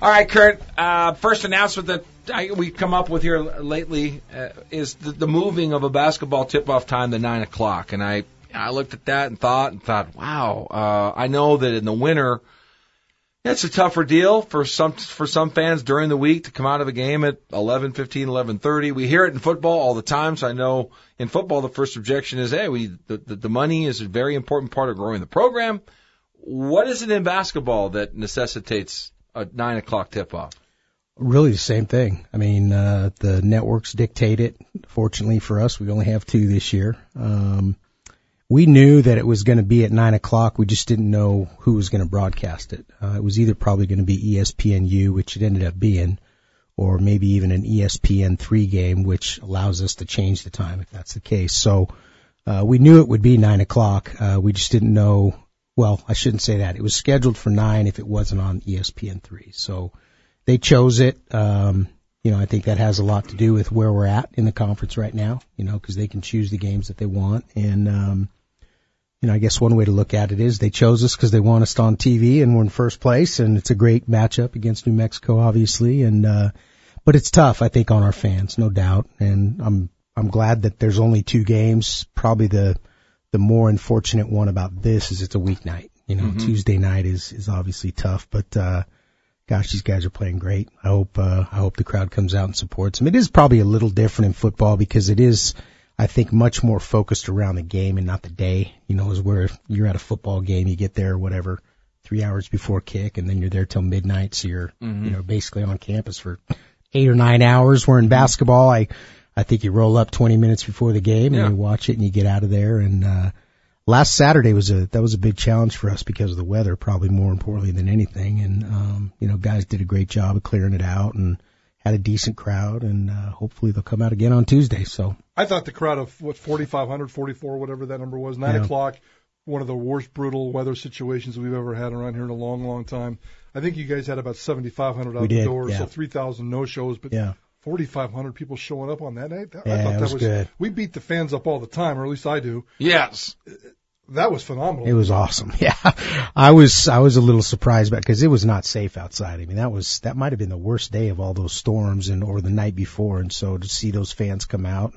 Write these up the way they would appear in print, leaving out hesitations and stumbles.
All right, Kurt. First announcement that we've come up with here lately is the moving of a basketball tip-off time to 9 o'clock. And I looked at that and thought, wow, I know that in the winter, it's a tougher deal for some fans during the week to come out of a game at 11:15, 11:30. We hear it in football all the time, so I know in football the first objection is, hey, the money is a very important part of growing the program. What is it in basketball that necessitates a 9 o'clock tip-off? Really the same thing. I mean, the networks dictate it. Fortunately for us, we only have 2 this year. We knew that it was going to be at 9 o'clock. We just didn't know who was going to broadcast it. It was either probably going to be ESPNU, which it ended up being, or maybe even an ESPN3 game, which allows us to change the time if that's the case. So we knew it would be 9 o'clock. We just didn't know. Well, I shouldn't say that. It was scheduled for 9 if it wasn't on ESPN3. So they chose it. I think that has a lot to do with where we're at in the conference right now, because they can choose the games that they want. And, I guess one way to look at it is they chose us because they want us on TV and we're in first place, and it's a great matchup against New Mexico, obviously. And, but it's tough, I think, on our fans, no doubt. And I'm glad that there's only 2 games. Probably the more unfortunate one about this is it's a weeknight. Tuesday night is obviously tough, but, gosh, these guys are playing great. I hope the crowd comes out and supports them. It is probably a little different in football because it is, I think, much more focused around the game and not the day. Is where you're at a football game, you get there, 3 hours before kick, and then you're there till midnight. So you're, basically on campus for 8 or 9 hours. Where in basketball, I think you roll up 20 minutes before the game and you watch it and you get out of there. And, last Saturday was a big challenge for us because of the weather, probably more importantly than anything. And, guys did a great job of clearing it out and had a decent crowd, and hopefully they'll come out again on Tuesday. So I thought the crowd of 4,500, 44, whatever that number was, 9 o'clock, one of the worst brutal weather situations we've ever had around here in a long, long time. I think you guys had about 7,500 out the door, so 3,000 no-shows, but 4,500 people showing up on that night. I thought that was good. We beat the fans up all the time, or at least I do. Yes. That was phenomenal. It was awesome. Yeah. I was a little surprised because it was not safe outside. I mean, that might have been the worst day of all those storms or the night before. And so to see those fans come out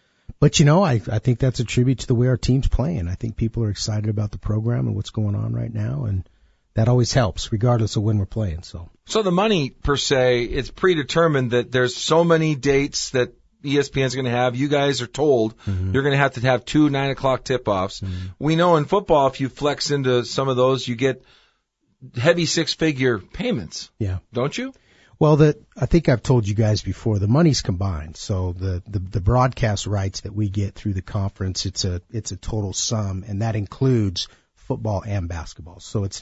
but I think that's a tribute to the way our team's playing. I think people are excited about the program and what's going on right now. And that always helps regardless of when we're playing. So the money per se, it's predetermined that there's so many dates that ESPN's going to have. You guys are told you're going to have 2 9 o'clock tip-offs. We know in football, if you flex into some of those, you get heavy 6-figure payments. Yeah. Don't you? Well, I think I've told you guys before, the money's combined. So the broadcast rights that we get through the conference, it's a total sum, and that includes football and basketball. So it's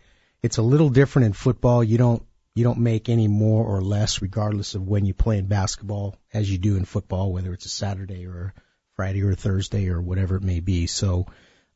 a little different in football. You don't make any more or less regardless of when you play in basketball as you do in football, whether it's a Saturday or a Friday or a Thursday or whatever it may be. So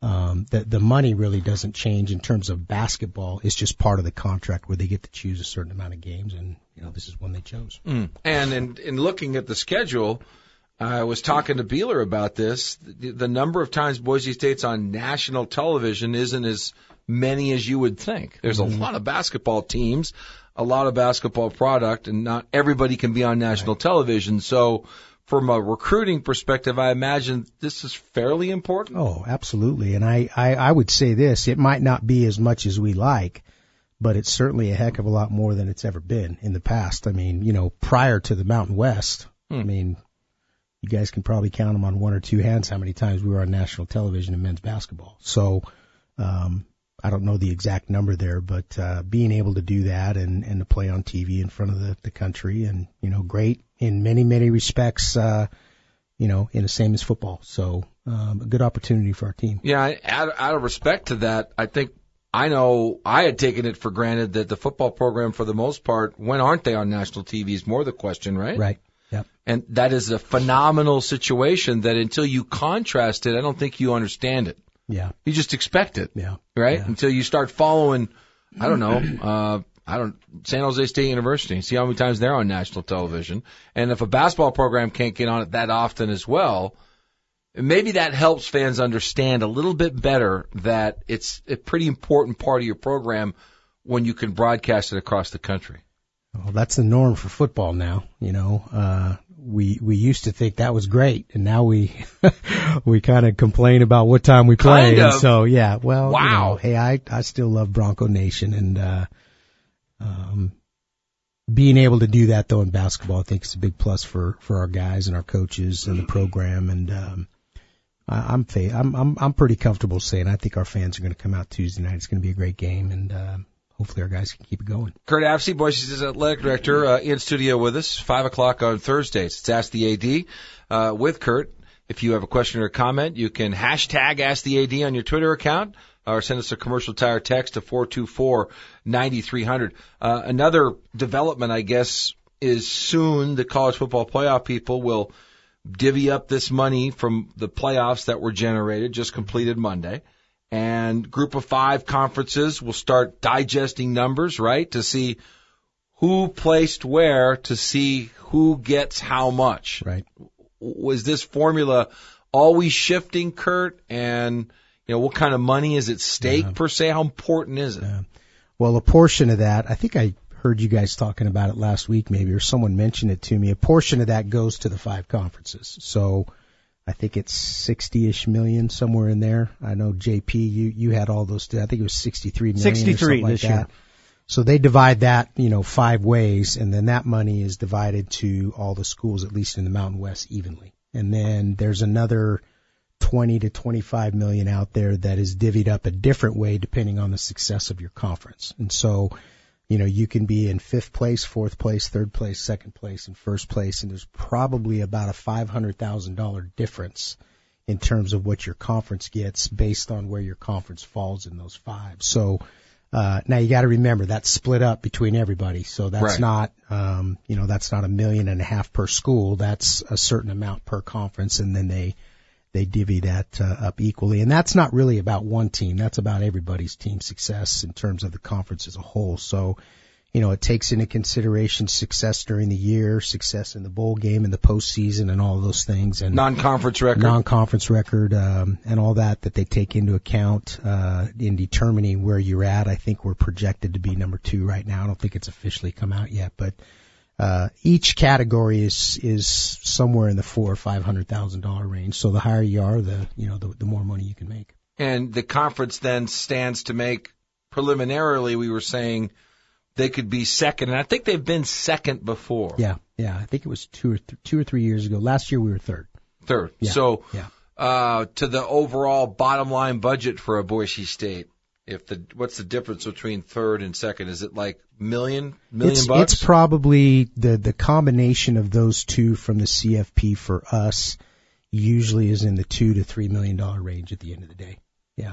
the money really doesn't change in terms of basketball. It's just part of the contract where they get to choose a certain amount of games, and this is one they chose. And in looking at the schedule, I was talking to Beeler about this. The number of times Boise State's on national television isn't as many as you would think. There's a lot of basketball teams, a lot of basketball product, and not everybody can be on national television. So from a recruiting perspective, I imagine this is fairly important. Oh, absolutely. And I would say this, it might not be as much as we like, but it's certainly a heck of a lot more than it's ever been in the past. I mean, prior to the Mountain West, I mean, you guys can probably count them on 1 or 2 hands how many times we were on national television in men's basketball. So, I don't know the exact number there, but being able to do that and to play on TV in front of the country and, great in many, many respects, in the same as football. So a good opportunity for our team. Yeah, out of respect to that, I know I had taken it for granted that the football program, for the most part, when aren't they on national TV is more the question, right? Right. Yep. And that is a phenomenal situation that until you contrast it, I don't think you understand it. Yeah. You just expect it. Yeah. Right? Yeah. Until you start following, San Jose State University, see how many times they're on national television. And if a basketball program can't get on it that often as well, maybe that helps fans understand a little bit better that it's a pretty important part of your program when you can broadcast it across the country. Well, that's the norm for football now. We used to think that was great, and now we kind of complain about what time we play. Kind of. And so, yeah, well, wow. Hey, I still love Bronco Nation, and being able to do that though in basketball, I think is a big plus for our guys and our coaches and the program. And I'm pretty comfortable saying I think our fans are going to come out Tuesday night. It's going to be a great game, and hopefully our guys can keep it going. Kurt Apsey, Boise's athletic director, in studio with us, 5 o'clock on Thursdays. It's Ask the AD with Kurt. If you have a question or a comment, you can hashtag Ask the AD on your Twitter account or send us a commercial tire text to 424-9300. Another development, I guess, is soon the college football playoff people will divvy up this money from the playoffs that were generated, just completed Monday. And group of 5 conferences will start digesting numbers, right, to see who placed where, to see who gets how much. Right. Was this formula always shifting, Kurt? And, what kind of money is at stake, per se? How important is it? Well, a portion of that, I think I heard you guys talking about it last week maybe, or someone mentioned it to me. A portion of that goes to the 5 conferences. So I think it's 60-ish million, somewhere in there. I know, JP, you had all those. I think it was 63 million. 63 this year. So they divide that, 5 ways, and then that money is divided to all the schools, at least in the Mountain West, evenly. And then there's another 20 to 25 million out there that is divvied up a different way depending on the success of your conference. And so, you can be in 5th place, 4th place, 3rd place, 2nd place, and 1st place, and there's probably about a $500,000 difference in terms of what your conference gets based on where your conference falls in those 5. So now you got to remember that's split up between everybody. So that's not, that's not $1.5 million per school. That's a certain amount per conference, and then they divvy that up equally. And that's not really about one team. That's about everybody's team success in terms of the conference as a whole. So, it takes into consideration success during the year, success in the bowl game and the postseason and all of those things. And non-conference record, and all that they take into account in determining where you're at. I think we're projected to be number 2 right now. I don't think it's officially come out yet, but each category is somewhere in the $400,000 or $500,000 range. So the higher you are, the more money you can make. And the conference then stands to make, preliminarily, we were saying they could be second, and I think they've been second before. Yeah. I think it was 2 or 3 years ago. Last year we were third. Yeah. So, to the overall bottom line budget for a Boise State, what's the difference between third and second? Is it like million bucks? It's probably the combination of those two from the CFP for us usually is in the $2 to $3 million range at the end of the day. Yeah.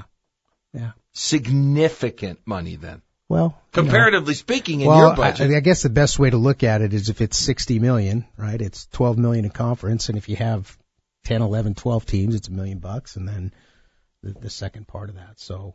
Significant money then. Well, comparatively speaking, your budget. I guess the best way to look at it is if it's $60 million, right? It's $12 million in conference, and if you have 10, 11, 12 teams, it's $1 million, and then the second part of that. So,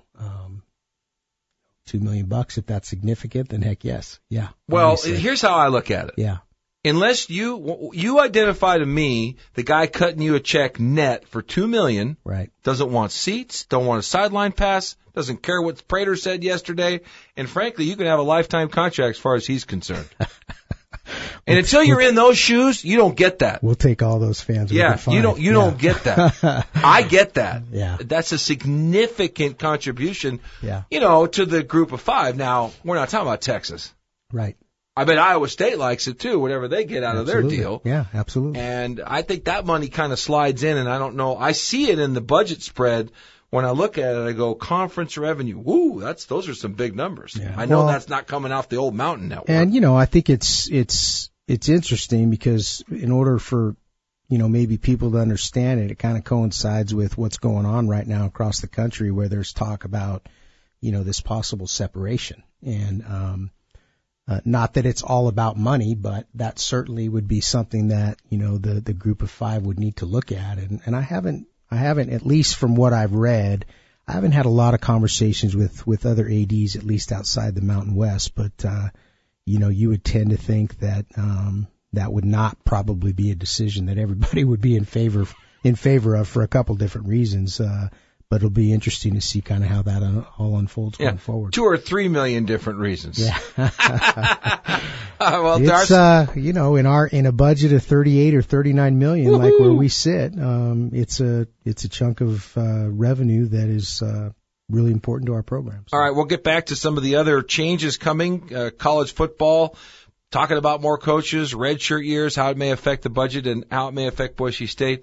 $2 million, if that's significant, then heck yes. Yeah. Well, obviously. Here's how I look at it. Yeah. Unless you identify to me the guy cutting you a check net for $2 million, right? Doesn't want seats, don't want a sideline pass, doesn't care what Prater said yesterday, and frankly, you can have a lifetime contract as far as he's concerned. And until you're in those shoes, you don't get that. We'll take all those fans. Yeah, you don't get that. I get that. Yeah. That's a significant contribution. Yeah. To the group of 5. Now, we're not talking about Texas. Right. I bet Iowa State likes it too, whatever they get out of their deal. Yeah, absolutely. And I think that money kind of slides in, and I don't know. I see it in the budget spread. When I look at it, I go, conference revenue. Woo, those are some big numbers. Yeah. I know that's not coming off the old Mountain Network. And, I think it's interesting because in order for, maybe people to understand it, it kind of coincides with what's going on right now across the country where there's talk about, this possible separation. And, not that it's all about money, but that certainly would be something that, the group of 5 would need to look at. And I haven't, at least from what I've read, I haven't had a lot of conversations with other ADs, at least outside the Mountain West, but, you would tend to think that, that would not probably be a decision that everybody would be in favor of for a couple different reasons. But it'll be interesting to see kind of how that all unfolds going forward. 2 or 3 million different reasons. Yeah. Well, it's, in a budget of 38 or 39 million, woo-hoo, like where we sit, it's a chunk of revenue that is really important to our programs. All right, we'll get back to some of the other changes coming. College football, talking about more coaches, redshirt years, how it may affect the budget and how it may affect Boise State.